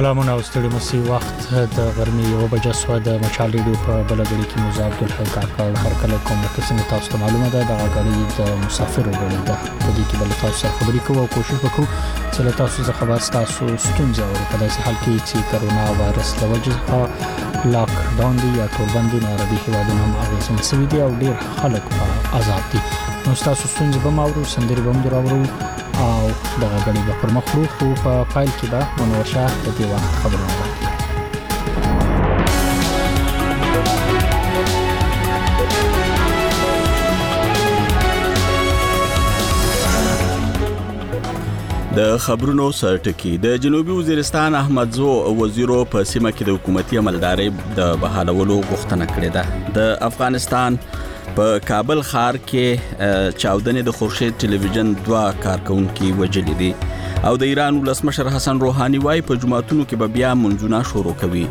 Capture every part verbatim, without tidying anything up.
سلامونه او ستړي مسي وخت د غرمې یو بجه سو د مشال ریډیو په بلګړی کې مزاب د حق کار هر کله کوم څنګه تاسو ته معلومه ده د غړي د مسافر غړي ده په دې کې بل تاسو خبرې کوو او کوشش وکړو چې تاسو زه خبر تاسو ستونزه او په داسې حال کې چې کرونا وایرس له وجې لاک ډاون دی یا ټولبندي عربي هیوادونو هم اغیزمن شوي دي او ډیر خلک په عذاب دي. نو تاسو ستونزه به ماورو سندري به مدراورو او د غړي په پرمخلو خو په فایل کې به منوشه د دې وخت خبرونه ده. د خبرونو سرټکی د جنوبي وزیرستان احمد زو وزیرو په سیمه کې د حکومتي عملداري د بحالولو غوښتنه کړې ده. د افغانستان په کابل ښار کې چاودنې د خورشید ټلویزیون دوه کارکونکو وجلې دي او د ایران ولسمشر حسن روحاني وايي په جمعتونو کې به بیا منځونه شروع کوي.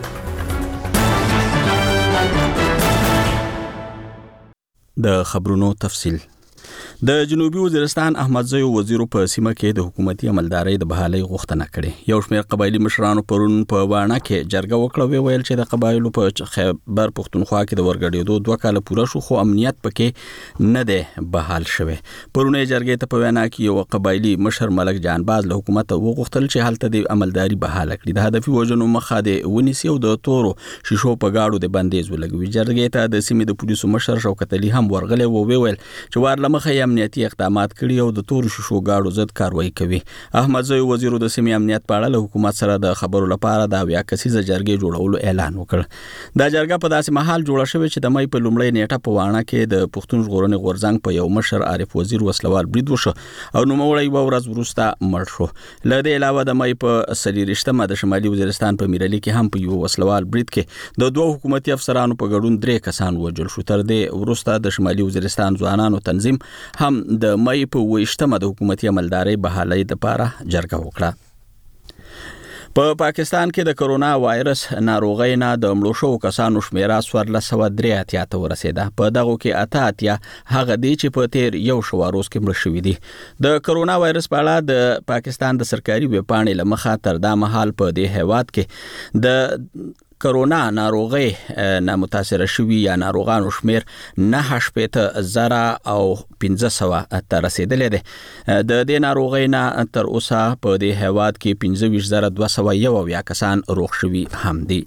د خبرونو تفصیل. د جنوبي وزیرستان احمد زو وزیرو په سیمه کې د حکومتي عملداري د بحالي غوښتنه کړې. یو شمېر قبایلی مشرانو پرون په وانه کې جرګه وکړه ویل چې د قبایلو په خیبر پختونخوا کې د ورګړېدو دوه کال پوره شو خو امنیت پکې نه دی بحال شوی. پرونه جرګې ته په وینا کې یو قبایلی مشر ملک جانباز له حکومت وغوښتل چې حالت د عملداري بحال کړي. د هدفي وژنو مخه د ونیسي او د تورو شیشو په گاډو د بندیز ولګوي. جرګې ته د سیمې د پولیسو مشر شوکت علي هم ورغلی و ویل چې وار لمخه امنیتي اقدامات کړي او د تور شیشو گاډو ضد کاروایی کوي. احمد زوی وزیر د سیمې امنیت په اړه له حکومت سره د خبرو لپاره د بیا کسیزه جرګې جوړولو اعلان وکړ. دا جرګه په داسې محل جوړه شوې چې د مې په لومړۍ نیټه په وانه کې د پښتون ژغورنې غورځنګ په یو مشر عارف وزیر وسلوال برید وشو او نو مولای و ورځ وروسته مړ شو. له دې علاوه د مې په سلیریشتمه د شمالي وزیرستان په میرالي کې هم په یو وسلوال برید کې د دوه حکومتي افسرانو په ګډون درې کسان وژل شو. تر دې وروسته د شمالي وزیرستان ځوانانو تنظیم هم د مې په وشتمه د حکومتي عملداري بحالي لپاره جرګه وکړه. په پاکستان کې د کرونا وایرس ناروغۍ نه د مړو شوو کسانو شمیره څوارلس سوه درې اتیا ته ورسېده. په دغه کې اته اتیا هغه دي چې په تیر یو شو روز کې مړ شوي دي. د کرونا وایرس په اړه د پاکستان د سرکاري ویبپاڼې له مخه تر دا مهال په دې هیواد کې د کرونا ناروغي نه متاثر شوي یا ناروغانو شمیر نه شپېته زره او پنځه سوه ته رسیدلی دی. د دې ناروغۍ نه تر اوسه په دې هیواد کې پنځه ویشت زره دوه سوه یو اویا کسان روغ شوي هم دي.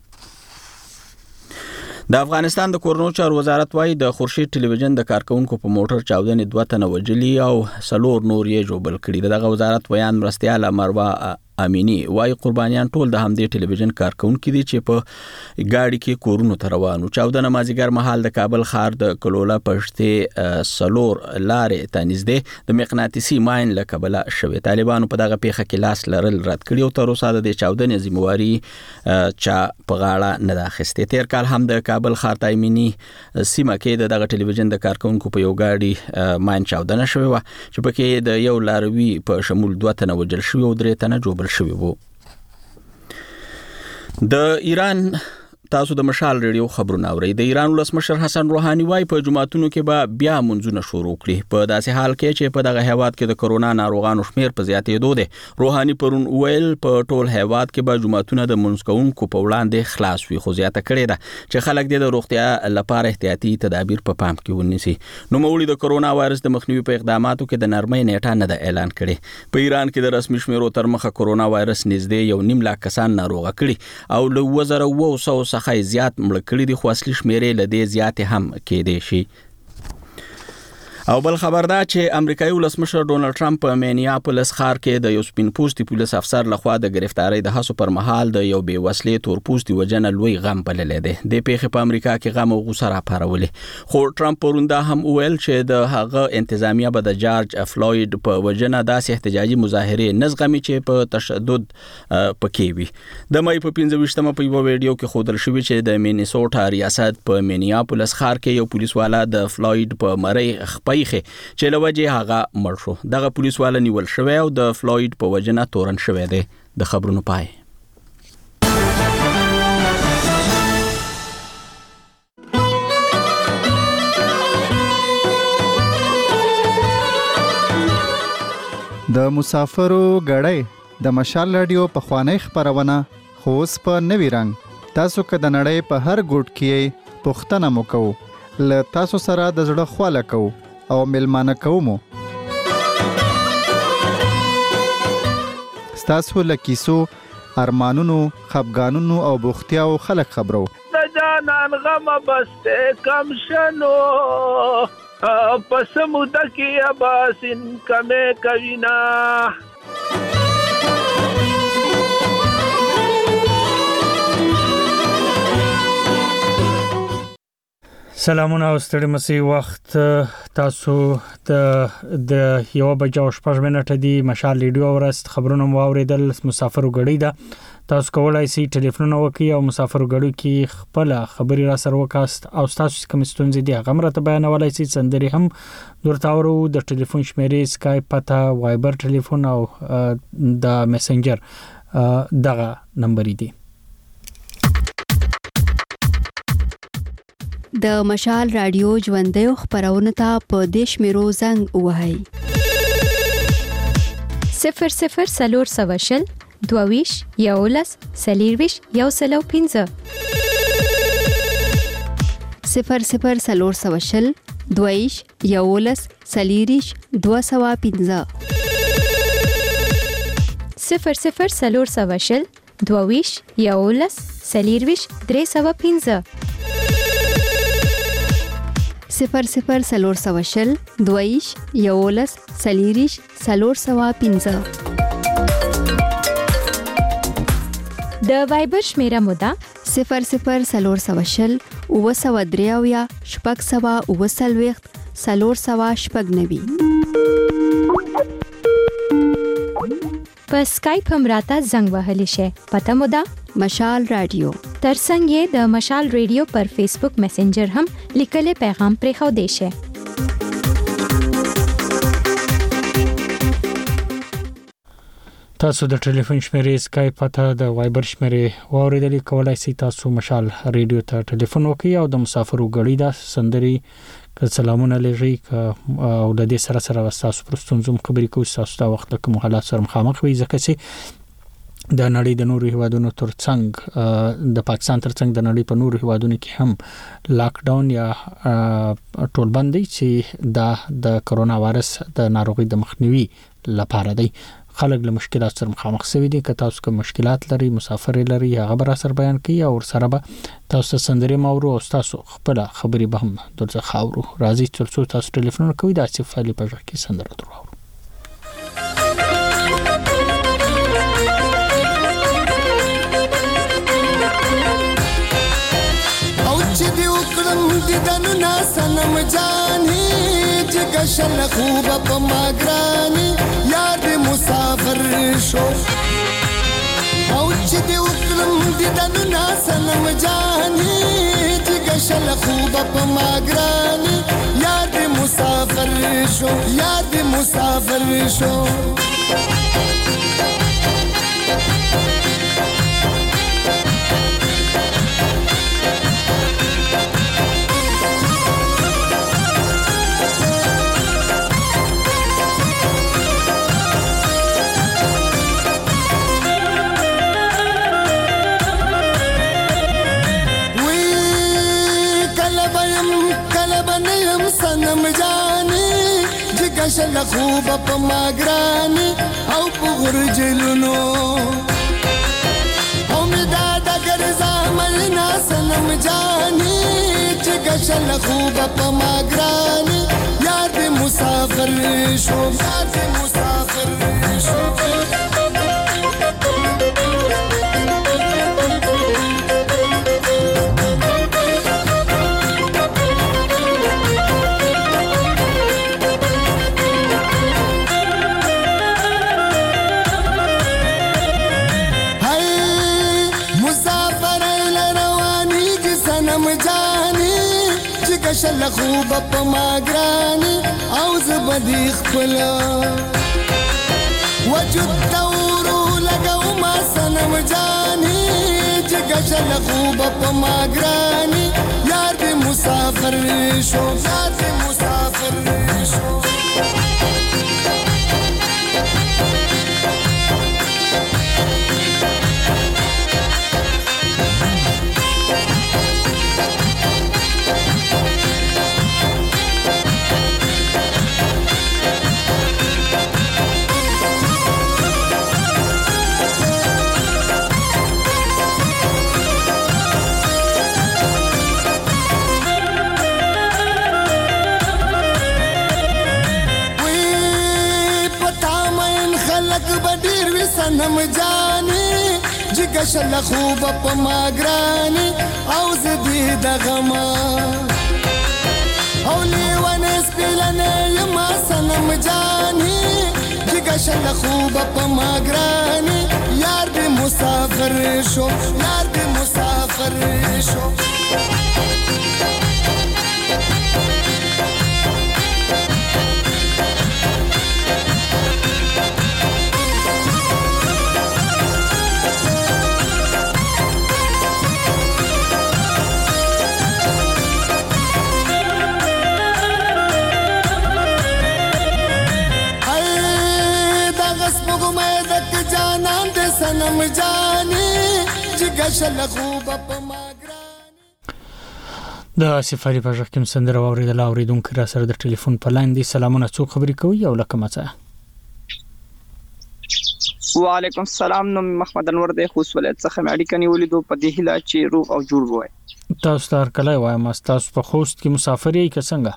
د افغانستان د کورونو چارو وزارت وايي د خورشید ټلویزیون د کارکونکو په موټر چاودنې دوه تنه وژلي او څلور نور یې ژوبل کړي. دغه وزارت بیان مرستیاله مروه امینی وايي قربانیان ټول د همدې ټلویزیون کارکونکو دي چې په گاډي کې کورونو ته روانو. چاودنه مازیګر مهال د کابل ښار د کلوله پښتې سلور لارې ته نږدې د مقناطیسي ماین له کبله شوې. طالبانو په دغه پیښه کې لاس لرل رد کړي او تر اوسه د چاودنې ذمہواري چا په غاړه نه ده اخیستې. تیر کال هم د کابل ښار تایمینی سیمه کې دغه ټلویزیون د کارکونکو په یو گاډي ماین چاودنه شوې وه چې پکې د یو لاروي په شمول دوه تنه وژل شوي او درې تنه جوړ شوی وو. د ایران تاسو د مشال ریډیو خبرونه اورئ. د ایران ولسمشر حسن روحاني وايي په جمعتونو کې به بیا منځونه شروع کړي. په داسې حال کې چې په دغه هیواد کې د کرونا ناروغانو شمیر په زیاتېدو دی. روحاني پرون ویل په ټول هیواد کې به جمعتونه د منځ کوونکو په وړاندې خلاص وي خو زیاته کړې ده چې خلک د روغتیا لپاره احتیاطي تدابیر په پام کې ونیسي. نو مولي د کرونا وایرس د مخنیوي په اقداماتو کې د نرمۍ نیټه نه ده اعلان کړي. په ایران کې د رسمي شمیرو تر مخه کرونا وایرس نږدې یو نیم لاک کسان ناروغه کړي او له اووه زره اوه سوه څخه زیات مړه کړي دي خو اصلي شمیرې له دې زیاتې هم کېدای شي. او بل خبر ده چې امریکایي ولسمشر ډونالد ټرمپ په مینیاپولیس ښار کې د یو سپین پوستي پولیس افسر لخوا د گرفتاری د هڅو پر مهال د یو بې وسلې تور پوستي وژنه لوی غم بللی دی. د پیښې په امریکا کې غم او غوسه راپارولې خو ټرمپ پرون دا هم وویل چې د هغه انتظامیه به د جارج فلوید په وژنه داسې احتجاجي مظاهرې نه زغمي چې په تشدد پکې وي. د مې په پنځه ویشتمه په یوه ویډیو کې ښودل شوي چې د مینیسوټا ریاست په مینیاپولیس ښار کې یو پولیس والا د فلوید په مرۍ خپې چې له وجې هغه مړ شو. دغه پولیس والا نیول شوی او د فلوید په وجنه تورن شوی دی. د خبرونو پای. د مسافرو غړې د مشال رادیو په خوانی خبرونه خو اوس په نوي رنګ تاسو که د نړۍ په هر ګوټ کې پوښتنه مو کوو له تاسو سره د زړه خواله کوو او میلمانه کوو مو ستاسو له کیسو ارمانونو خفګانونو او بوختیاو خلک خبرو د جانان غم بسته کم شنو پس موده کې اباسین کمه کوینا سلامونه او ستړي مسي وخت تاسو د د یو بجو شپږ منټه دی مشال ریډیو ورست خبرونه مو اوریدل مسافر غړي دا تاسو کولای شئ ټلیفون وکړئ او مسافر غړو کې خپل خبري را سره وکاست او تاسو کوم ستونزې دي هغه مرته بیانولای شئ سندري هم درتاورو د ټلیفون شمیرې اسکایپ پتا وایبر ټلیفون او د میسنجر دغه نمبر دی د مشال رادیو ژوندۍ خبرونه ته په دیش میرو زنګ وهاي صفر صفر سلور سواشل دوویش یولس سلیرویش یو سلو پینځه صفر صفر سلور سواشل دوویش یولس سلیریش دو سوا پینځه صفر صفر سلور سواشل دوویش یولس سلیرویش درې سوا پینځه صفر صفر سلور سواشل دویش یولس سلیریش سلور سوا پینځه د وایبر شمیره مودا صفر صفر سلور سواشل او سوا دریاویا شپږ سوا او سلويخت سلور سوا شپږ نوي په اسکایپ هم راته زنګ وهلی شي پته مودا مشال رادیو ترڅنګ یې د مشال رادیو پر فیسبوک میسنجر هم لیکلې پیغام پرې خو دی شي تاسو د ټلیفون شمیرې اسکایپ پتا د وایبر شمیرې واوریدلې کولای شئ تاسو مشال رادیو ته ټلیفون وکړئ او د مسافرو غړي دا سندري که سلامونه لږی او د دې سره سره تاسو پرستونزم خبرې کوئ تاسو دا وخت کوم حالات سره مخامخ وي ځکه چې د نړۍ د نورو هیوادونو ترڅنګ د پاکستان ترڅنګ د نړۍ په نورو هیوادونو کې هم لاک ډاون یا ټولبندي چې دا د کرونا وایرس د ناروغي د مخنیوي لپاره دی خلک له مشکلات سره مخامخ شوي دي که تاسو کوم مشکلات لري مسافر لري هغه به سره بیان کړئ او سره به تاسو سندري مورو او تاسو خپل خبري به هم درځه خاورو راځي ترڅو تاسو ټلیفون کوئ دا چې فایل په ځای کې سندره درو او چې دی وکړم دې دنو ناسنم جانې چې کشل خوب په ماګراني یار دې مسافر شو او چې دی وکړم دې دنو ناسنم جانې چې کشل خوب په ماګراني یار دې مسافر شو یار دې مسافر شو شل خوب په ماګراني او په غرجلونو او می دادا ګرځا مل ناسنم جاني چې شل خوب په ماګراني یار دې مسافر شو یار دې مسافر شو شل خوب په ماګراني او زبدي خپل وجود دورو لګاو ما سنم جاني چې شل خوب په ماګراني یار دې مسافر شو یار دې مسافر شو سنم جاني جګه شل خوب په ما ګراني او زدي د غما او لیوانه سپلنه ما سنم جاني جګه شل خوب په ما ګراني یار دې مسافر شو یار دې مسافر شو سنم جاني جګه شل خوب په ما ګراني د سفاري په ځکه کوم سندره اوریدل اوریدونکو را سره د ټلیفون په لاین دي سلامونه څوک خبرې کوي او لکه مڅه وعلیکم السلام نو محمد انور د خوست ولایت څخه مې اړیکه نیولې دوه په دې هیله چې روغ او جوړ وای تاسو تر کله وای ما تاسو په خوست کې مسافر یې که څنګه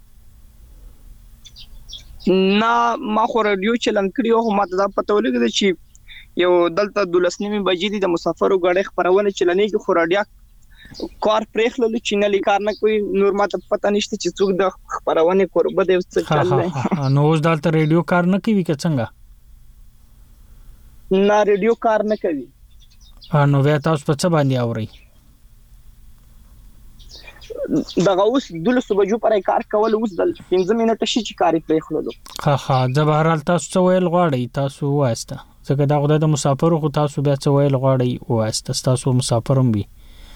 نه ما خو رادیو چلن کړیو خو ما ته دا پته ولګی چې یو دلته دولسنیمه بجې دي د مسافرو غړې خبرونه چلنې کې خورادیا کار پرېخلل چې نه لیکار نه کوي نور ماته پته نشته چې څوک د خبرونه قربه دی څه چل نو اوس دلته ریډیو کار نه کوي که څنګه نه ریډیو کار نه کوي نو بیا تاسو په څه باندې اوري دغه اوس دولس بجو پرې کار کول اوس د پنځه منټه شي چې کاری پرېخلل ها ها زبرال تاسو څه ویل غواړئ تاسو واسطه ځکه دا غوډه د مسافرو خو تاسو بیا څه ویل غواړئ واسطه تاسو مسافرم وي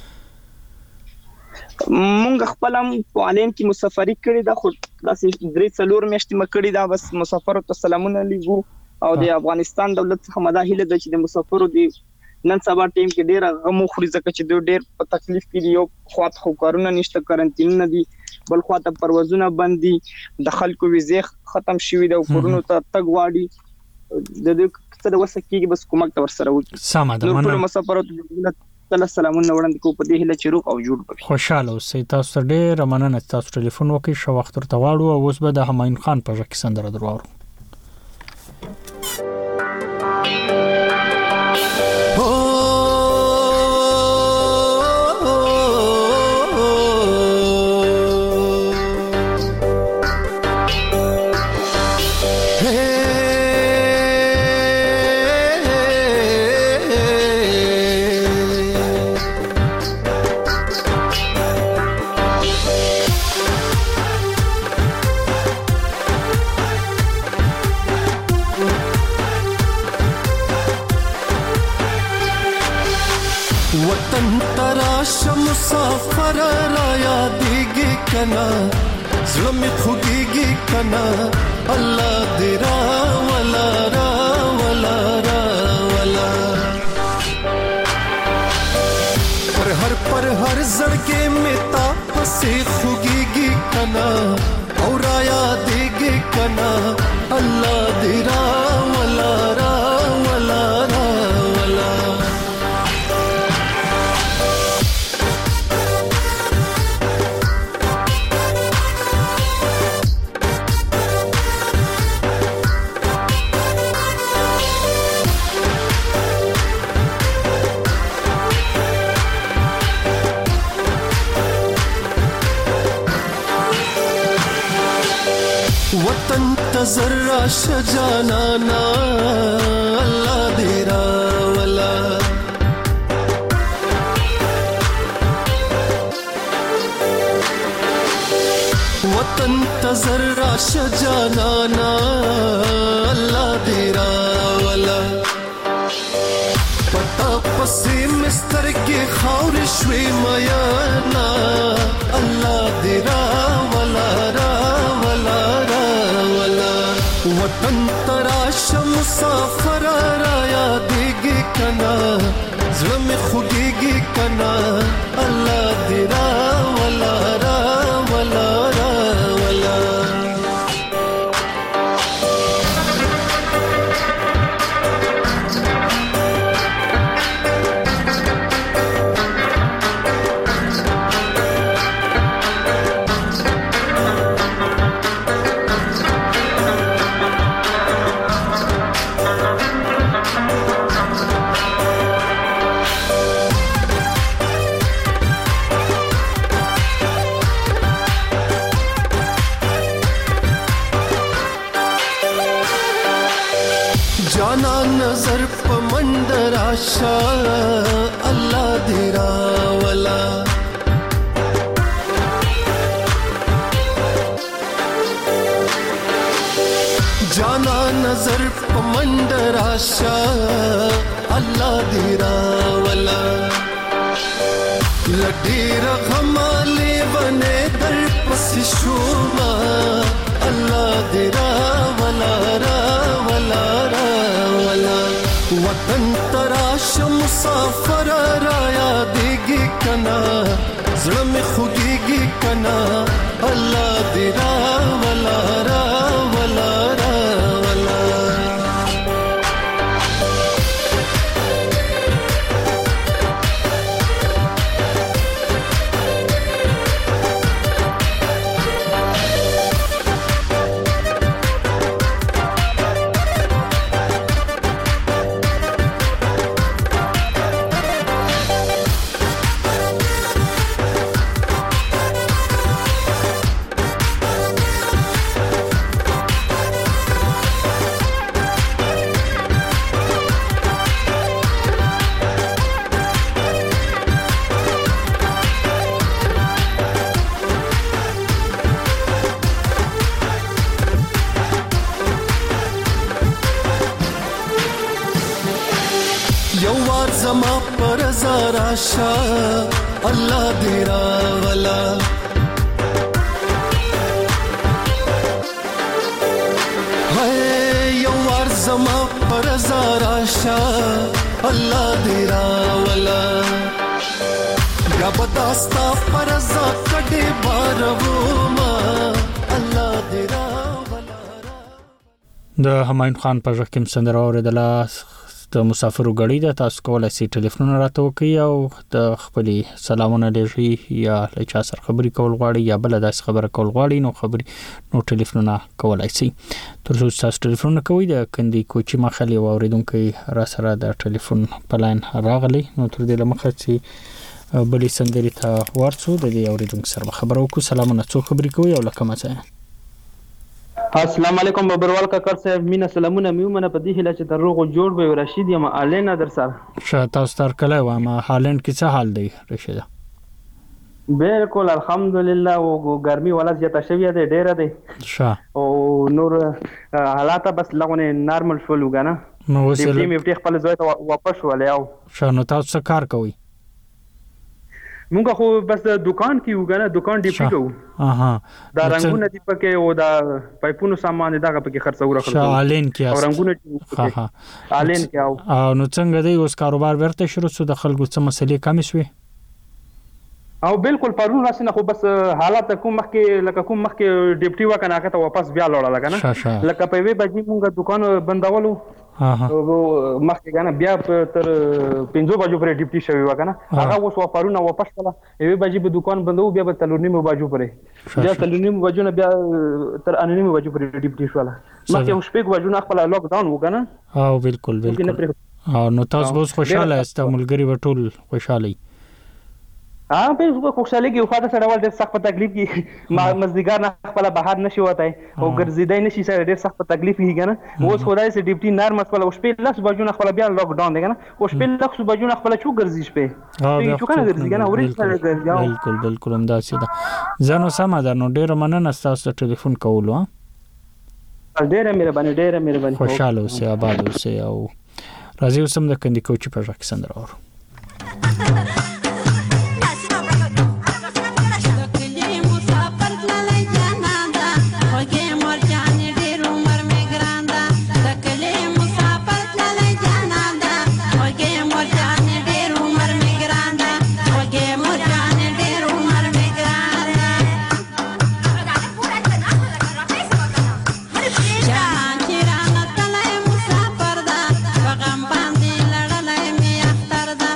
مونږ خپل هم په عالم کې مسافري کړې دا خو داسې درې څلور میاشتې مکړې دا بس مسافرو ته سلامونه لیږو او د افغانستان دولت څخه مداهله د چې د مسافرو دی نن سبا ټیم کې ډیر غمو خوري ځکه چې دوی ډیر په تکلیف کې دي او خواط خو کارونه نشته کارنټین نه دي بل خواته پروازونه بند دي د خلکو ویزه ختم شوی دا کورونو ته تګ واړي د دې څه د وسکیږي بس کومک تور سره وکړي سم ده نو ټول مسافرو ته سلامونه وړاندې کو په دې هله چې روغ او جوړ پي خوشاله اوسئ تاسو ډیر مننه تاسو ټلیفون وکړئ شو وخت ورته واړو او اوس به د همایون خان په ځکه سندره درواړو مسافر را یادېږي کنا زړه مې خوږېږي کنا الله دې راولا راولا راولا پر هر پر هر زړګې مې تا پسې خوږېږي کنا او را یادېږي کنا الله دې راولا راولا راولا وطن تزرع شجانانا الله دې راولا وطن تزرع شجانانا الله دې راولا پتا پسې مستر کې خاور شوي میانا الله دې راولا راولا وطن تراش مسافر را یادېږي کنا زړه مې خوږېږي کنا الله دې راولا راولا راولا راشا الله دې راولا جانا نظر پمند راشا الله دې راولا لډیر غمالې ونه در پس شوما الله دې راولا راولا راولا وطن تراش مسافر را یادېږي کنا زړه مې خوږېږي کنا الله دې راولا راولا راولا زما پر زراشا الله دې راولا هاي یو ور زما پر زراشا الله دې راولا یا بداستا پر ز کډې بارو ما الله دې راولا د همایون خان په ځکه کوم سندره اوریدله د مسافرو غړي د تاسو کولای شئ ټلیفون راته وکړئ او د خپل سلامونه لږی یا لچا سره خبري کول غواړي یا بل داس خبره کول غواړي نو خبري نو ټلیفون کولای شئ تر څو تاسو ټلیفون کوئ د کندي کوچی مخالي او اوریدونکو را سره د ټلیفون پلاین راغلی نو تر دې لمخه چې بلې سندري ته ورڅو د دې اوریدونکو سره خبرو کو سلامونه څو خبري کوي او لکه مڅه السلام علیکم ببروال کاکر صاحب مینا سلامونه میومنه په دې هله چې تر روغ جوړ به رشید یم الینا در سره شه تاسو تر کله و ما هالند کې څه حال دی رشید بالکل الحمدلله او ګرمي ولا زیاته شوی دی ډیره دی شه او نور حالات بس لغونه نارمل شول وګنه نو وسله دې می خپل ځای ته واپس ولې او شه نو تاسو کار کوئ مونږ خو بس د دکان کې وګنه دکان ډیپټي کوو اها دا رنگونه دی پکې او دا پایپونو سامان دغه پکې خرڅو راخلو شالین کې او رنگونه ها ها الین کې او نو څنګه دی اوس کاروبار ورته شروع شو د خلکو څه مسلې کم شوي او بالکل پرون راسنه خو بس حالات کوم مخکې لکه کوم مخکې ډیپټي وکنه هغه ته واپس بیا لوړه لګنه لکه په وی بجې مونږ دکان بندولو ها ها مخکې کنه بیا تر پنځو بجو پرې ډیپټي شوی وکنه هغه اوس پرون واپس کړه وی بجې په دکان بندو بیا په تلورنیمو بجو پرې بیا تلورنیمو بجو نه بیا تر انونیمو بجو پرې ډیپټي شوله مخکې شپږ بجو نه خپل لاک ډاون وکنه او بالکل بالکل او نو تاسو به خوشاله است ملګری وټول خوشاله ها په خوشاله کې خو دا سره ول ډېر سخت په تکلیف کې مزدګار نه خپل بهر نشي وته او ګرځیدای نشي سره ډېر سخت په تکلیف کې کنه اوس خدای سي ډیپټي نارمل خپل شپې لس بجو نه خپل بیا لاک ډاون دی کنه او شپې لس بجو نه خپل چو ګرځي شپې چو کنه ګرځي کنه اوري سره ګرځي بالکل بالکل هم دا سي دا زنو سم ده نو ډېر مننه تاسو ټلیفون کولو ډېر مهرباني ډېر مهرباني خوشاله اوسئ آباد اوسئ او راځي اوسم د کندي کوچی په ځکه سندره اورو Thank you.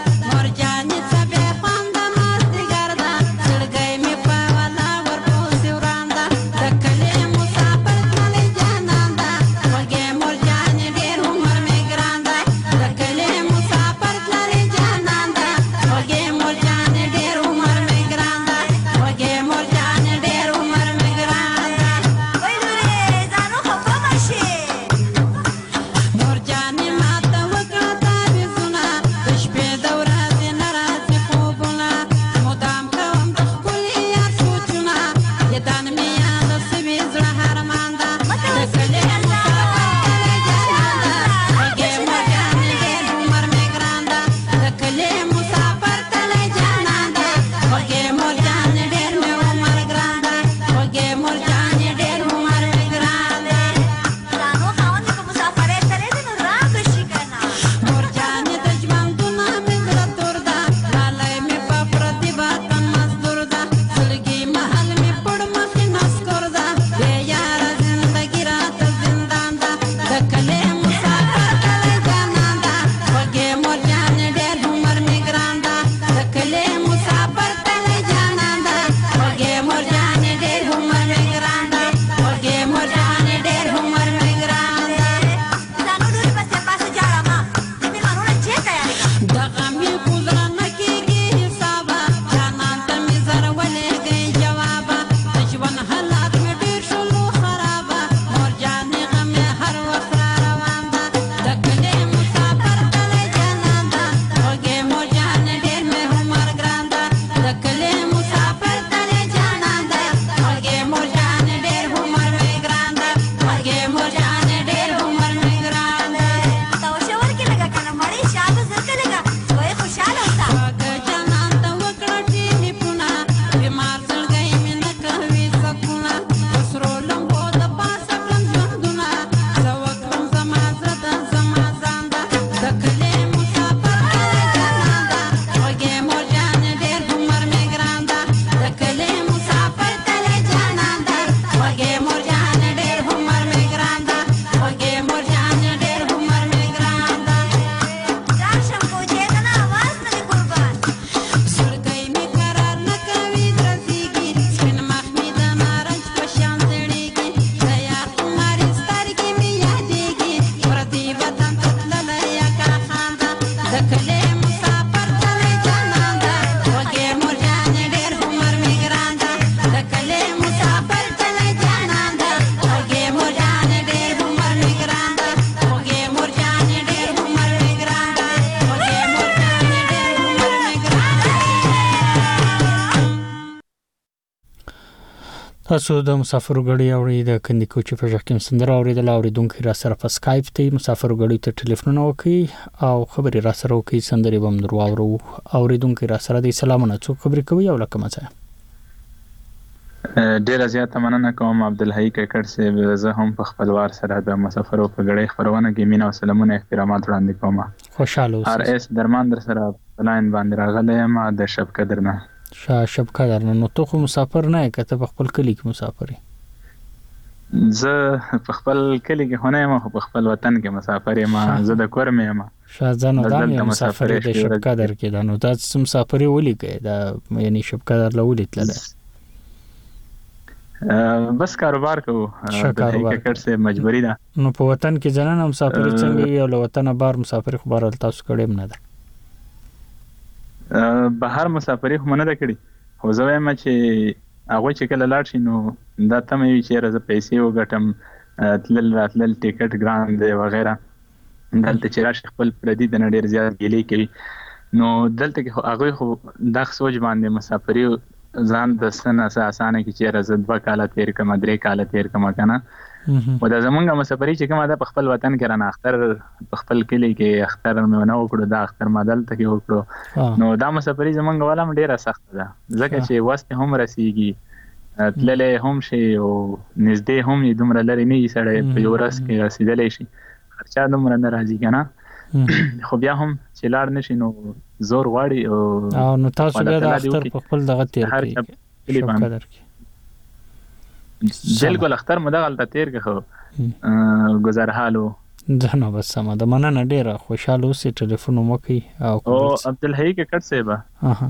تاسو د مسافر غړي اوري د کندي کوچ په ځکه سندره اوریدل اوریدونکو را سره په اسکایپ ته مسافر غړي ته ټلیفون وکي او خبري را سره وکي سندري بم درو اورو اوریدونکو را سره د سلامونه څو خبري کوي او لکه مڅه ډیر زیاته مننه کوم عبدالحی ککړ سه زه هم په خپلوار سره د مسافرو په غړي خبرونه کې مینا او سلامونه احترامات وړاندې کوم. خوشاله اوسئ. ار اس درمان در سره لاین باندې راغلی ما د شب قدر نه شاه شب قدر نه. نو ته خو مسافر نه کته په خپل کلی کې مسافرې؟ زه په خپل کلی کې هونه ما په خپل وطن کې مسافر یم. زه د کور مې یم. شاهزانه دا مې مسافر د شب قدر کې دا نو تاسو مسافرې ولې کوي دا یعنی شب قدر لولې تلله؟ بس کاروبار کوو د ککړ سه مجبوری ده. نو په وطن کې ځنه مسافر څنګه وي او له وطن بار مسافر خبر تاسو کړم نه ده؟ بهر مسافری خو نه ده کړی خو زه وایم چې هغه چې کله لاړ شي نو دا ته مې چې راز پیسې وګټم تلل راتلل ټیکټ ګران دی وغیرہ دلته چې راشي خپل پردي د نړۍ زیات ګیلې کوي نو دلته کې هغه خو د سوچ باندې مسافری ځان د سن اساسانه کې چې راز دوه کاله تیر کما درې کاله تیر کما کنه و دا زمونږه مسافری چې کومه ده په خپل وطن کې رانه اختر په خپل کلی کې اختر مې نه وکړو دا اختر مدل ته کې وکړو نو دا مسافری زمونږه والا ډیره سخت ده ځکه چې واسطه هم رسیږي تللې هم شي او نږدې هم دومره لري نه سړی په یو ورځ کې رسیدلې شي خرچه دومره نه راځي کنه خو بیا هم چې لاړ نشي نو زور غواړي او نو تاسو بیا د اختر په خپل دغه تیر کې شب قدر کې بالکل اختر مدغل ته تیر کې گزار حالو ځنه بس سم د مننه ډیره خوشاله اوسې ټلیفون مو کوي او عبدالحی ککړ صاحب اها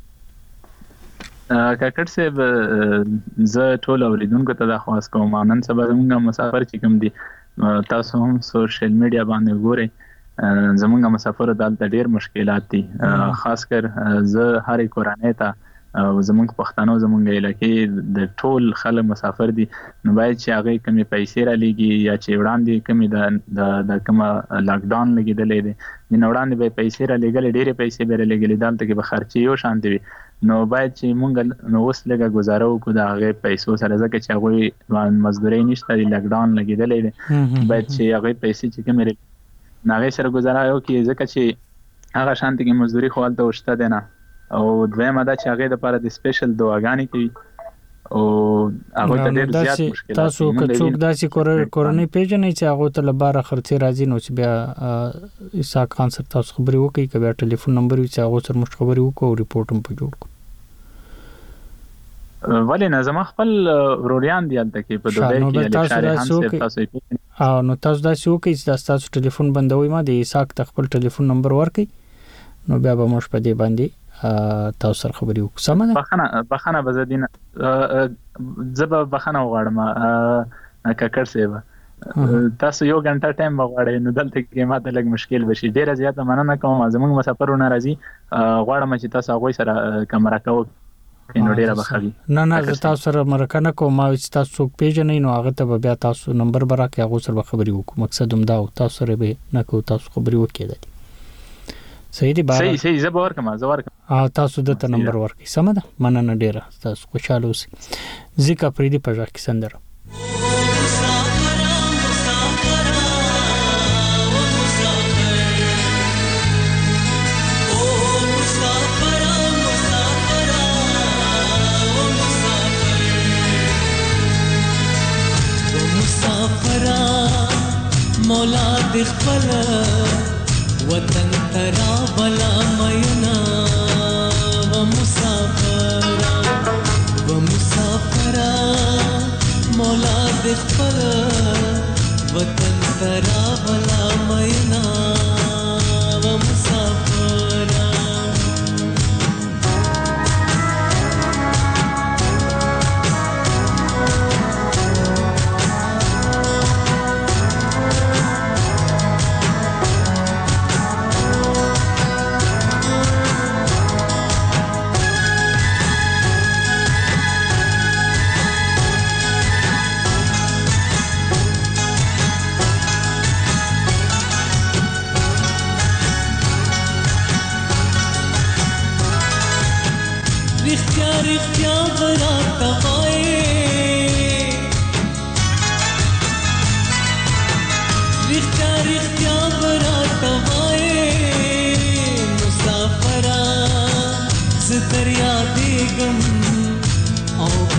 ککړ صاحب زه ټول اوریدونکو ته د خواست کوم نن سبا موږ مسافر چې کوم دي تاسو هم سوشل میډیا باندې ګورئ زمونږ مسافر دلته ډیر مشکلات دي خاص کر زه هر کورانه ته زمونږ پښتنو زمونږ علاقې د ټول خلک مسافر دي نو باید چې هغه کمی پیسې را لګي یا چې وړاندې کمی د د کوم لاک ډاون لګیدلې دي نو وړاندې به پیسې را لګل ډیره پیسې به لګل دلته کې به خرچي یو شان دي نو باید چې مونږ نو اوس لګه گزارو کو د هغه پیسو سره ځکه چې هغه مزدوري نشته د لاک ډاون لګیدلې دي باید چې هغه پیسې چې کمی ناغه سره گزاره یو کې ځکه چې هغه شانتي کې مزدوري خو حالت وشته دی نه او دویمه دا چې هغه د لپاره د سپیشل دعاګانې کوي او هغه ته ډېر زیات مشکلات تاسو که څوک داسې کورنۍ پیژنې چې هغه ته لپاره خرڅې راځي نو چې بیا اسحاق خان سره تاسو خبرې وکړئ که بیا ټلیفون نمبر وي چې هغه سره موږ خبرې وکړو او ریپورت هم په جوړ کړو. ولې نه زما خپل وروریان دي هلته کې په دوبۍ کې تاسو تاسو او نو تاسو دا شو کې چې تاسو ټلیفون بندوي ما د اسحاق خپل ټلیفون نمبر ورکړئ نو بیا به موږ په دې باندې تاسو سره خبرې وکړو. سمه بخنه بخنه بزدین زب بخنه وغواړم ککړ صاحب تاسو یو غنټه ټایم وغواړئ نو دلته کې ماته لږ مشکل بشي ډیره زیاته مننه کوم زموږ مسافرونه راځي غواړم چې تاسو هغه سره کمره کوو نو ډیره بخوي نه نه تاسو سره مرکه کوم او چې تاسو څوک پیژنې نو هغه ته بیا تاسو نمبر برا کې هغه سره خبرې وکړو مقصد هم دا تاسو سره به نه کو تاسو خبرې وکړئ صحیح دی بار صحیح صحیح زبر کما زبر ا تاسو د ته نمبر ورکړئ سم ده مننه ډیره تاسو خوشاله اوسئ ځکه پریدي په ځکه سندره مولا د خپل وطن ترا بلا مینا و مسافر و مسافر مولا د خپل وطن ترا بلا مینا و مسافر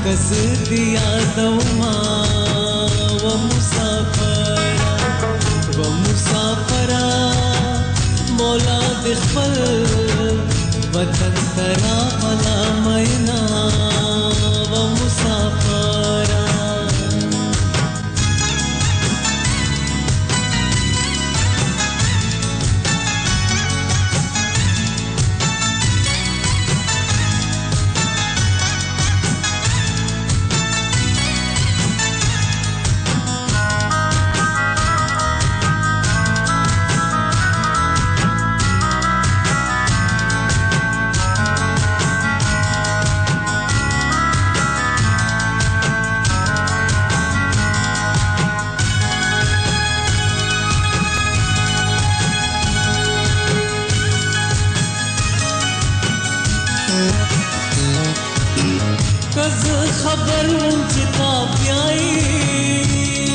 کس دیا دوما و مسافرا و مسافرا مولا د خپل وطن ترا غلا مینا و مسافرا خبر چې تا بیاي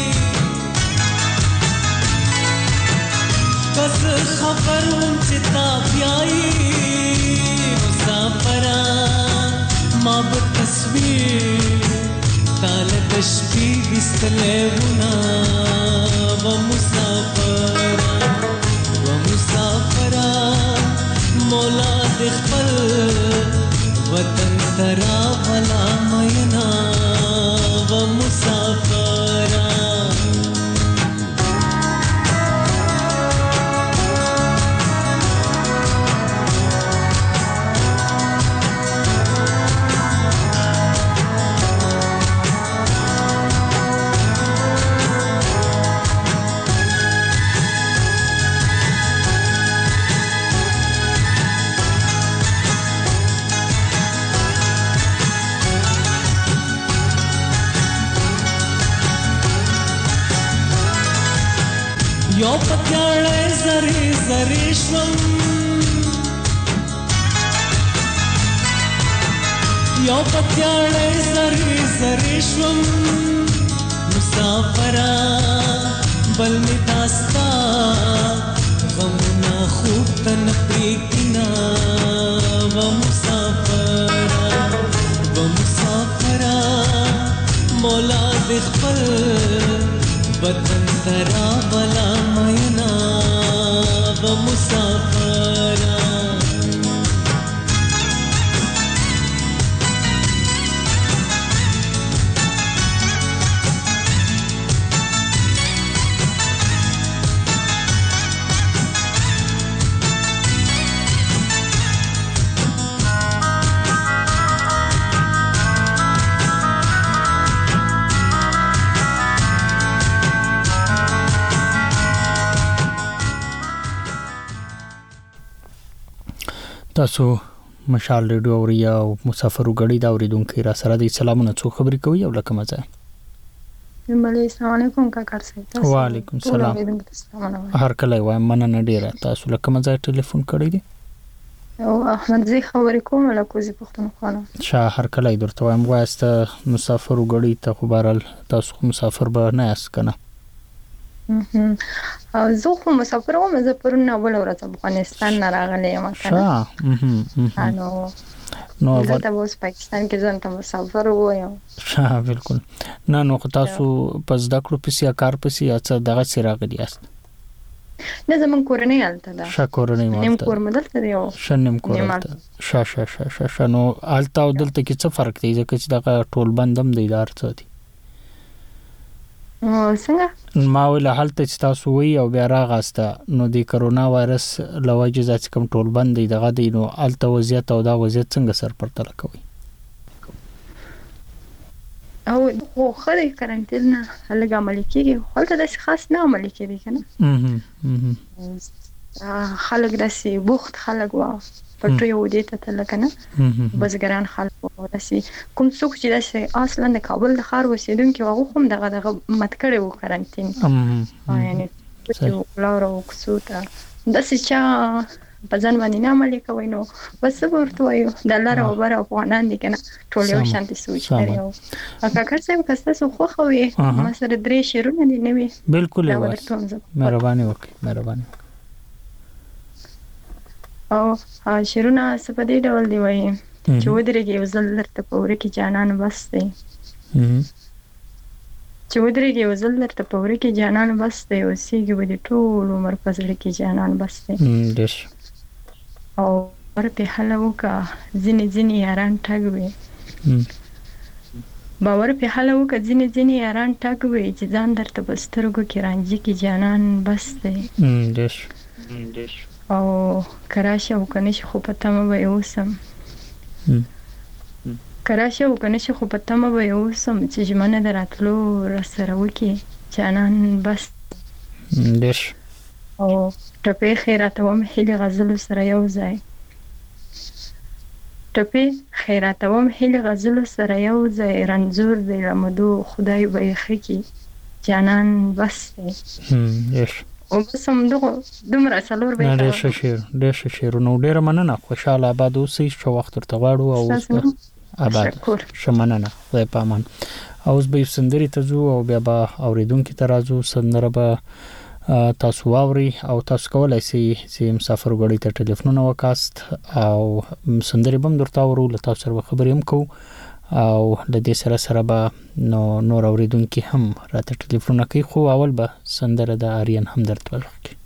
کس خبر چې تا بیاي مسافرا ما به تصویر تال تشبی وستلونا و مسافرا و مسافرا مولا د خپل وطن ترا غلا مینا و مسافرا یو پکړې زری زری شوم یو پکړې زری زری شوم مسافرا بل می داستا غمنا خوب تن پریکنا و مسافرا و مسافرا مولا د خپل وطن ترا بلا مینا و مسافرا تاسو مشال ریډیو اوري او مسافر وګړي دا اوریدونکو را سره د سلامونه څو خبرې کوي او لکه مزه ملي السلام علیکم کاکړ صاحب وعلیکم السلام هر کله وایم مننه ډیره تاسو لکه مزه ټلیفون کړی دی او احمد زی خبرې کوم له کوزي پښتونخوا شاه هر کله درته وایم واسطه مسافر وګړي ته خبرال تاسو مسافر به نه اس کنه او زه خو مسافر وم زه پرون اول ورځ افغانستان نه راغلی یم کنه نو نو زه اوس پاکستان کې ځم ته مسافر وایم ها بالکل نه نو تاسو پس دا کړو پسې کار پسې اڅ دغه سره راغلی است نه زمون کورنۍ الته ده شا کورنۍ مالته نیم کور مدلته دی او شنم کورته شا شا شا شا شا نو الته او دلته کې څه فرق دی ځکه چې دغه ټول بندم دی دار څه دی څنګه ما ول حالت چې تاسو وی او بیا راغاسته نو د کرونا وایرس لوجه ځکه کوم ټول بند دی دغه دی نو الته وضعیت او دا وضعیت څنګه سر پرتل کوي او خو خلک کرنټین نه هلګه عملي کیږي خلک د خاص نه عملي کوي کنه خلک داسې بوخت خلک وا پټو یو دې ته تل کنه بزګران خلک ورسي کوم څوک چې داسې اصلا د کابل د خار وسیدونکو هغه هم دغه دغه مت کړي وو کرنټین یعنی چې لاره وکسوته داسې چې په ځان باندې نه عملي کوي نو بس ورته وایو د لاره وبره افغانان دي کنه ټول یو شانتي سوچ لري او کاکړ صاحب کسته سو خو خوي ما سره درې شیرونه دي نوي بالکل مهرباني وکړئ مهرباني او شیرونه سپدې ډول دی وایي چې ودرېږي یو ځل درته په وره کې جانان بس دی چې ودرېږي یو ځل درته په وره کې جانان بس دی اوسېږي به دې ټول عمر په زړه کې جانان بس دی او باور پې هله وکړه ځینې ځینې یاران ټګ وي باور پې هله وکړه ځینې ځینې یاران ټګ وي چې ځان درته په سترګو کې رانجه کې جانان بس دی او که راشه او که نشي خو په تمه به یې اوسم که راشه او که نشي خو په تمه به یې اوسم چې ژمنه د راتلو راسره وکړي جانان بس او ټپې خیراتوم هیلې غزلو سره یو ځای ټپې خیراتوم هیلې غزلو سره یو ځای رنځور دی رمدو خدای به یې ښه کړي جانان بس دی او بس همدغه دومره څلور بیته ډېر ښه شعر ډېر ښه شعرونه ډېره مننه خوشحاله آباد اوسئ ښه وخت ورته غواړو او اوس به آباد ښه مننه خدای په امان او اوس به یو سندرې ته ځو او بیا به اورېدونکي ته راځو سندره به تاسو واورئ او تاسو کولی شئ چې مسافر غړي ته ټلیفونونه وکاست او سندرې به هم درته اورو له تاسو سره به خبرې هم کوو او له دې سره سره به نو نور اورېدونکي هم راته ټلیفونونه کوي خو اول به سندره د آریان همدرد په غږ کې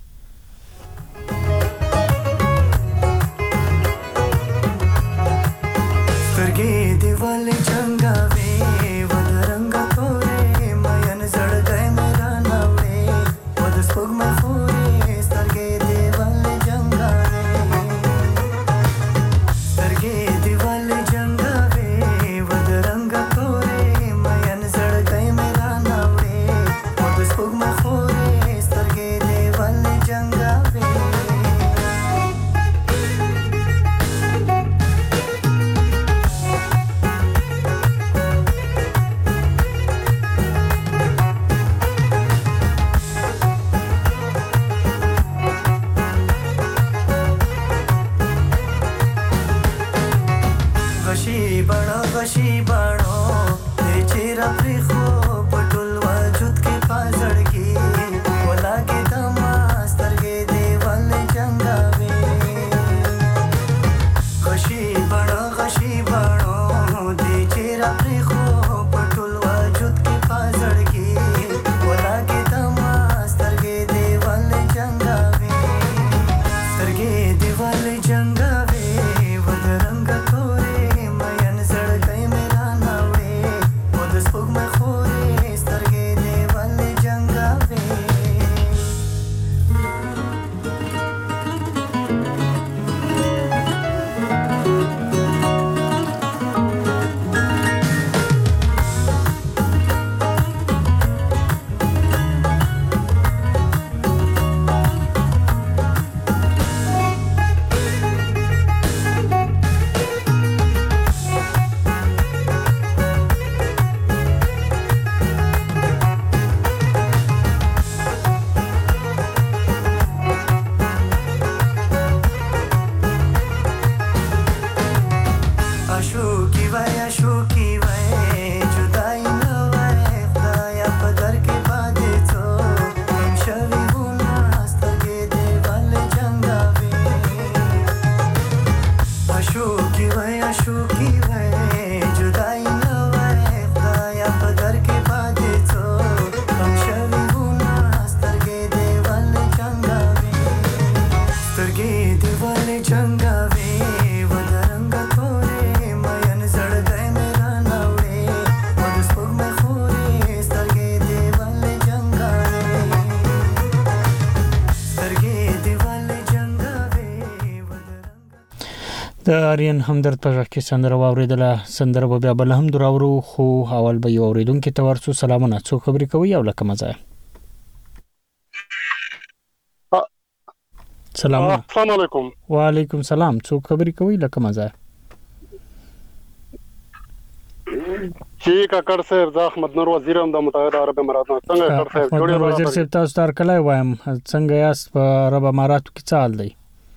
سترګې دې ولې چنګاوې ودرنګه تورې مین زړګی مې راناوړې ود سپوږمۍ خورې سترګې دې ولې چنګاوې سترګې دې ولې چنګاوې ودرنګه تورې مین زړګی مې راناوړې ود سپوږمۍ خورې سترګې دې ولې چنګاوې غشي بڼه غشي بڼو دې چیرې پرېښو په ټول وجود کې پازړګي ولاګې دما سترګې دې ولې چنګاوې غشي بڼه غشي بڼو دې چیرې پرېښو په ټول وجود کې پازړګي ولاګې دما سترګې دې ولې چنګاوې سترګې دې ولې چنګاوې ودرنګه تورې د آریان همدرد په غږ کې سندره واورېدله سندره به بیا بل هم دراورو خو اول به یو اورېدونکي ته ورسو سلامونه څوک خبرې کوي او له کومه ځایه سلامونه السلام علیکم وعلیکم سلام څوک خبرې کوي له کومه ځایه چې کاکړ صاحب زه احمد نور وزیر هم د متحده عرب اماراتو څنګه کاکړ صاحب جوړه وزیر صاحب تاسو تر کله وایم څنګه یاست په عرب اماراتو کې څه حال دی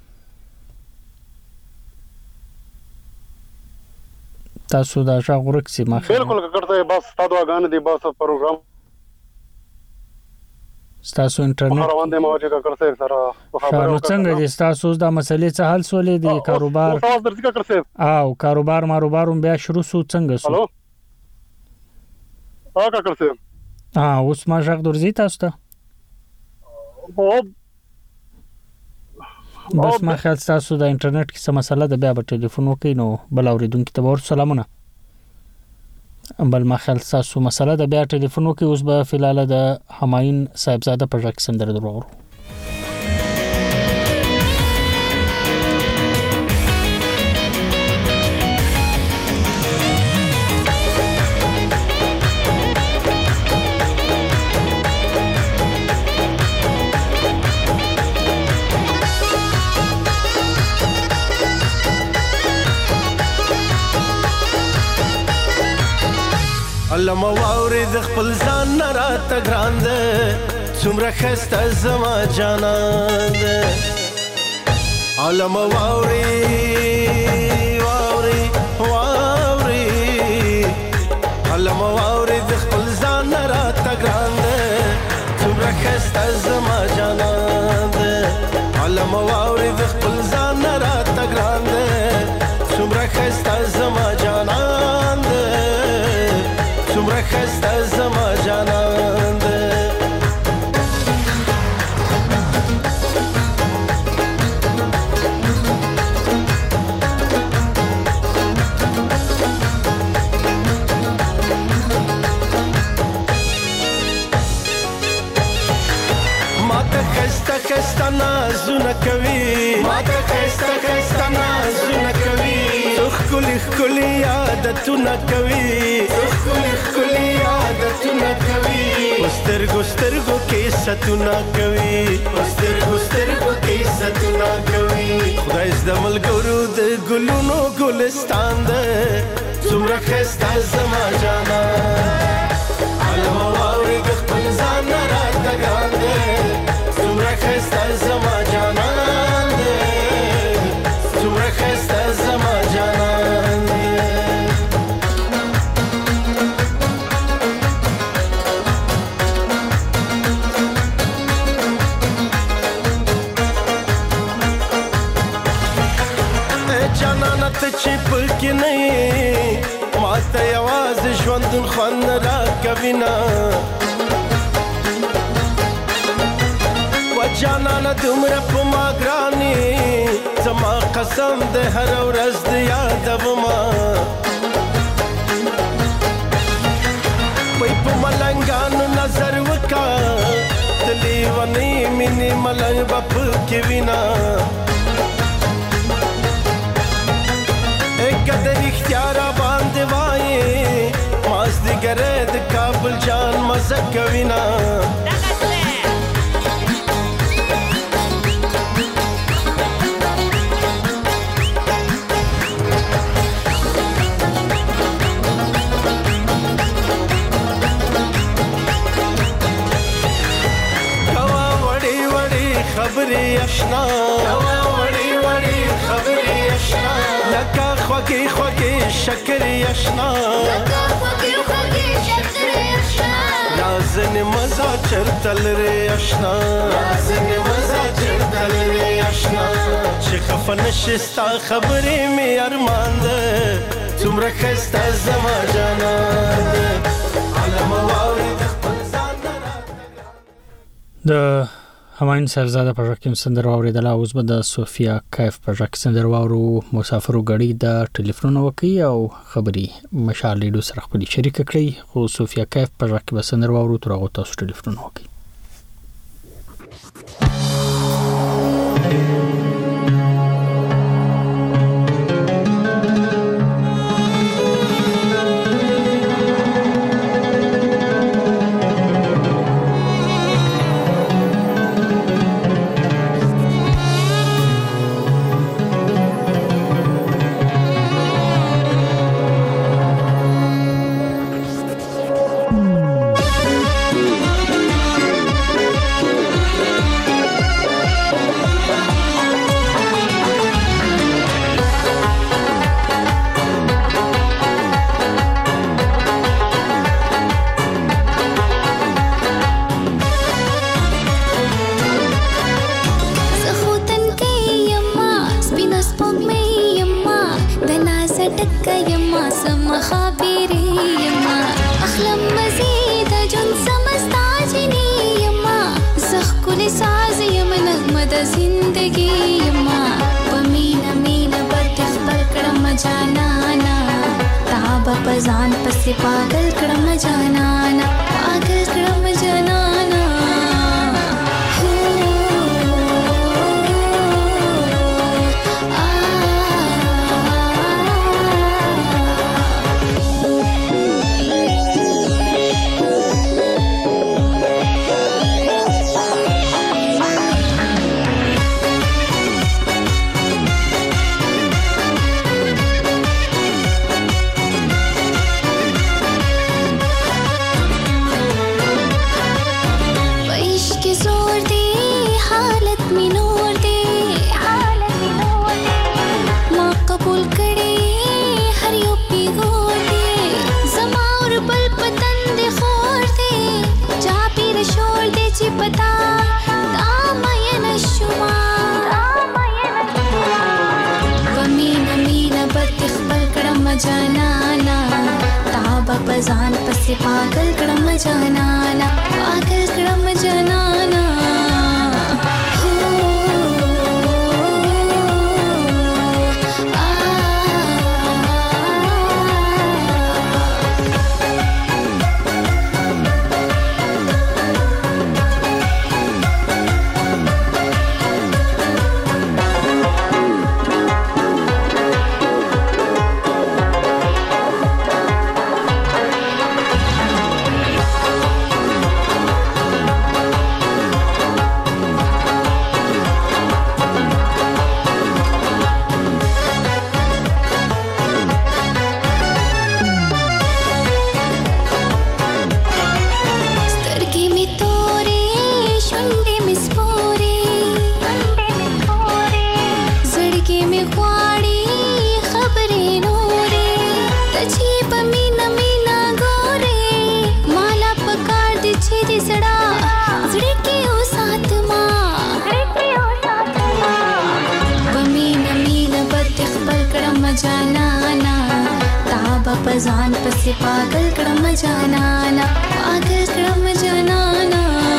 تاسو دا شاو ورکسي ما بالکل کاکړ صاحب بس تاسو غان دي بس پروګرام ستاسو انټرنیټ روان دی ما چې کاکړ صاحب سره خبرو څنګه دي ستاسو د مسلې څه حل سولې دي کاروبار تاسو درځي کاکړ صاحب او کاروبار ماروبار بیا شروع سو څنګه سو هالو ها کاکړ صاحب ها اوس ما ژغ درځي تاسو ته بس ما خیال تاسو د انټرنیټ کې څه مسله ده بیا به ټلیفون وکړئ نو بل اوریدونکو ته ور سلامونه بل ما خیال تاسو مسله ده بیا ټلیفون وکړئ اوس به فلال د همایون صاحبزاده په ژغ سندره درو علم واوري د خپل ځان نه راته ګران ده څومره ښایسته زما جانان ده علم واوري واوري واوري علم واوري د خپل ځان نه راته ګران ده څومره ښایسته زما جانان ده علم واوري د خپل ځان نه راته ګران ده څومره ښایسته زما جانان ده څومره ښایسته زما جانان ده ماته ښایسته ښایسته نازونه کوي ماته ښایسته ښایسته نازونه کوي ښکلي ښکلي عادتونه کوي ښکلي ښکلي عادتونه کوي په سترګو سترګو کې ستونه کوي په سترګو سترګو کې ستونه کوي خدای زده ملګرو د ګلونو ګلستان ده څومره ښایسته زما جانان علم واوري د خپل ځان نه راته ګران ده څومره ښایسته زما جانان ده څومره ښایسته زما جانان ده جانانه ته چې پکې نه یې ماته یوازې ژوندون خوند راکوي نه و جانانه دومره په ما ګرانې زما قسم د هره ورځ د یادومه وای په ملنګانو نظر وکړه د لیونۍ مینې ملنګ به پکې وینه که د رښتیا را باندې وایې مازدیګری د کابل جان مزه کوي نه کوه وړې وړې خبرې اشنا کوه وړې وړې خبرې اشنا لکه خوږې خوږې شکرې اشنا لکه خوږې خوږې شکرې اشنا رازنې مزه چرته لرې اشنا رازنې مزه چرته لرې اشنا چې خفه نشې ستا خبرې مې ارمان ده څومره ښایسته زما جانان ده علم واوري د خپل ځان نه د همایون صاحبزاده په ژغ کې سندره واورېدله اوس به د صوفیا کیف په ژغ کې سندره واورو مسافرو ګړی د ټلیفونونه وکړي او خبرې مشال لیډو سره خپلې شریکه کړئ خو صوفیا کیف په ژغ کې به سندره واورو تر هغو تاسو ټلیفونونه وکړئ مخابري يما اخلم مزيد جن سمستاجني يما زخ كل ساز يما نغمه د زندگی يما پمینا مینا بد خبر کړم جانانا تاب پزان پس پاگل کړم جانانا پاگل کړم جانانا पता दामयन शुमा वमीन मीन बद खबर कड़म जनाना ताब पजान पस पागल कड़म जनाना पागल कड़म जनाना पजान पस पागल कड़म जनाना पागल कड़म जनाना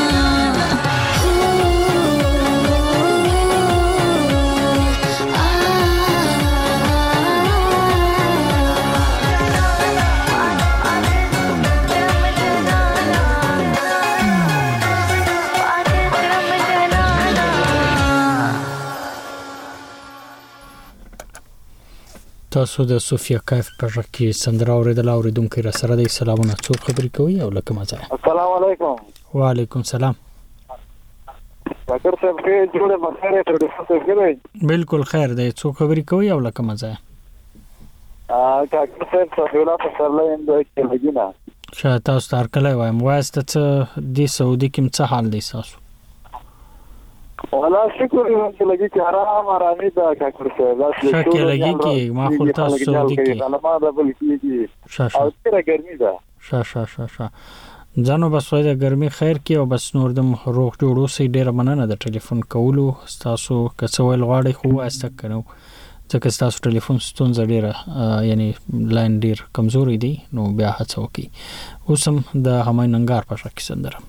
تاسو د سوفیا کیف پر کې سندره اوریدل اوریدونکو را سره د سلامونه څو خبرې کوي او لکه مزه السلام علیکم وعلیکم سلام ډاکټر صاحب کې جوړه مسره تر دې څه کوي بالکل خیر دی څو خبرې کوي او لکه مزه ا ډاکټر صاحب څه ویلا په سر لاین د کې لګینا شاته تاسو تر کله وایم واسطه څه د سعودي کې څه حال دی تاسو ولا شکر چې لګي چې آرام آرامي دا ډاکټر صاحب لاس له شکر لګي کې ما خو تاسو سعودي کې علامه دا بل کې او ډیره ګرمي ده شا شا شا شا ځانو بس وای د ګرمي خیر کې او بس نور د روغ جوړو سي ډیره مننه د ټلیفون کولو تاسو کڅوال غواړي خو واسطه کړو ځکه تاسو ټلیفون ستونزه ډیره یعنی لاین ډیر کمزوري دی نو بیا هڅه وکي اوسم د همای ننګار په شکه سندره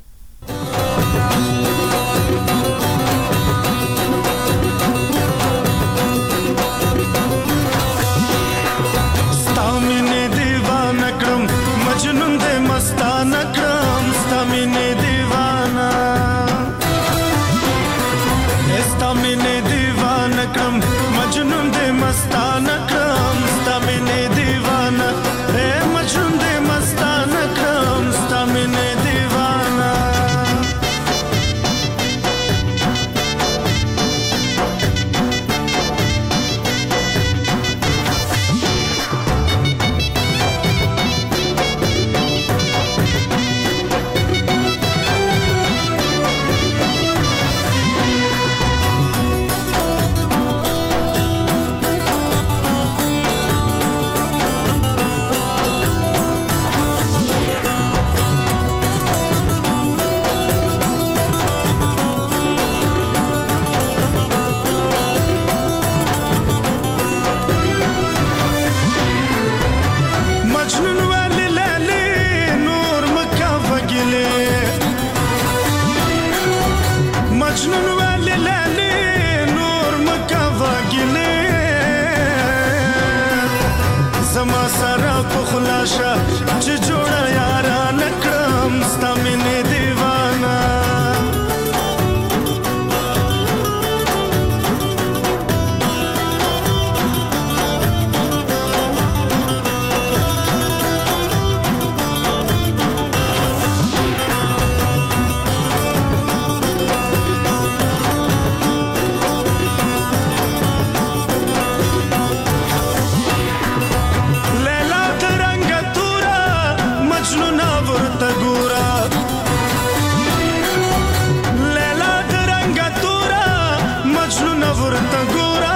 مجنون دے مستانہ کرم ستامine دیوانا ستامine دیوانا کرم مجنون دے مستانہ کرم ستامine دیوانا اے مجنون دے مستانہ کرم ستامine دیوانا مجنون ورته ګورا لیلا درنګ تورا مجنون ورته ګورا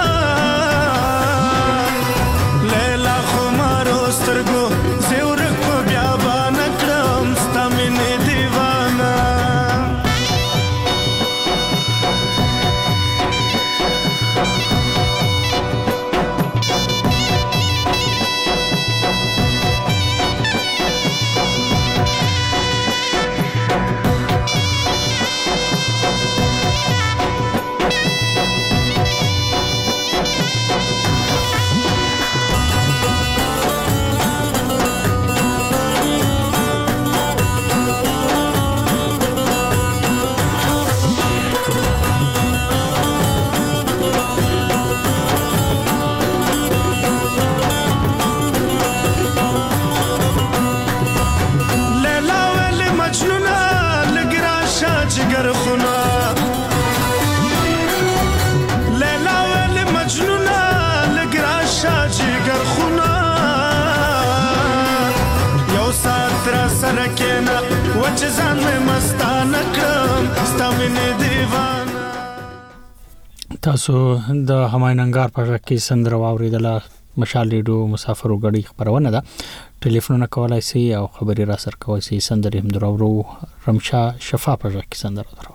لیلا خو مارو سترګو زور کو بیا باندې کړم ستامنه دیوانه تاسو د همایننګار په ځای کې سندره واوریدله مشال ریډیو مسافر وګړي خبرونه ده ټلیفون کولای شي او خبري را سر کوي شي سندره هم درو رمشا شفا په ځای کې سندره درو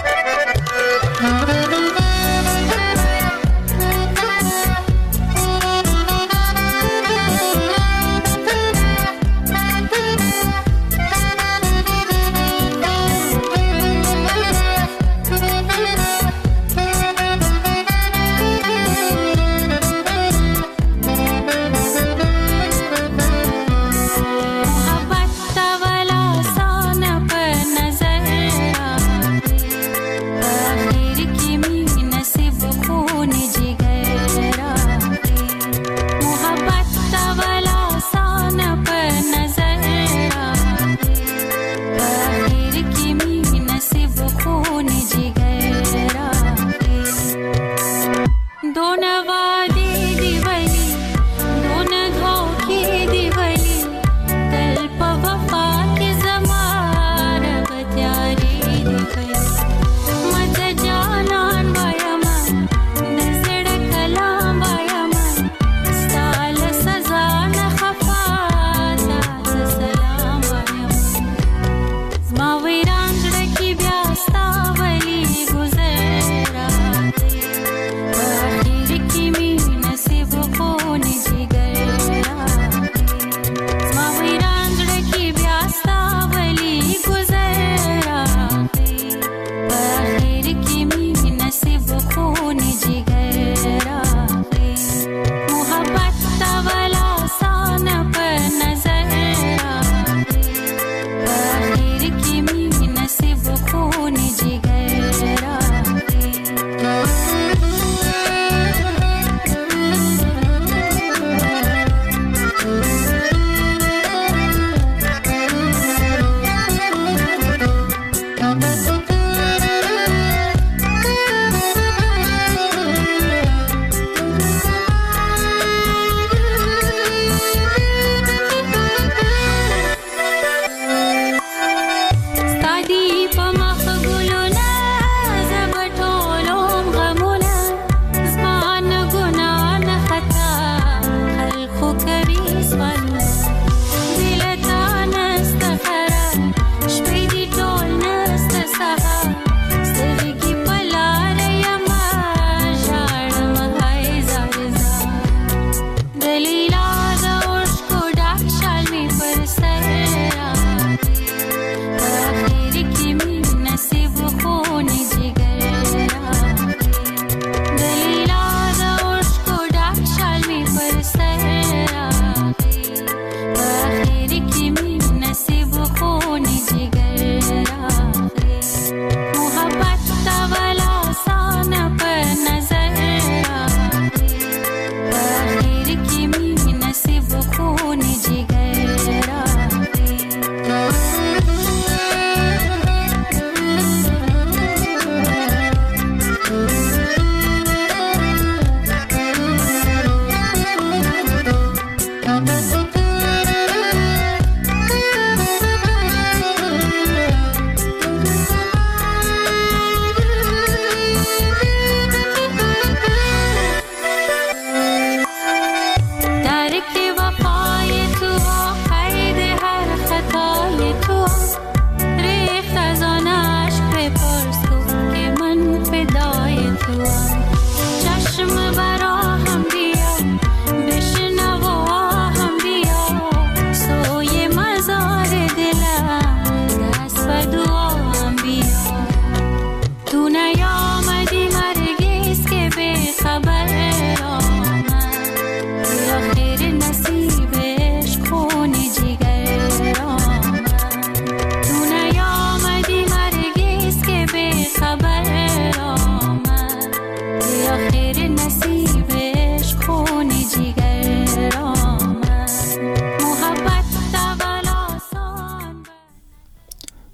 Thank you.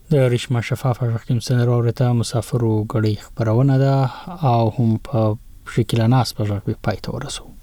د ریشما شفافه وختیم سره اورته مسافرو غړي خبرونه ده او هم په شکل ناس په ځای پای ته ورسو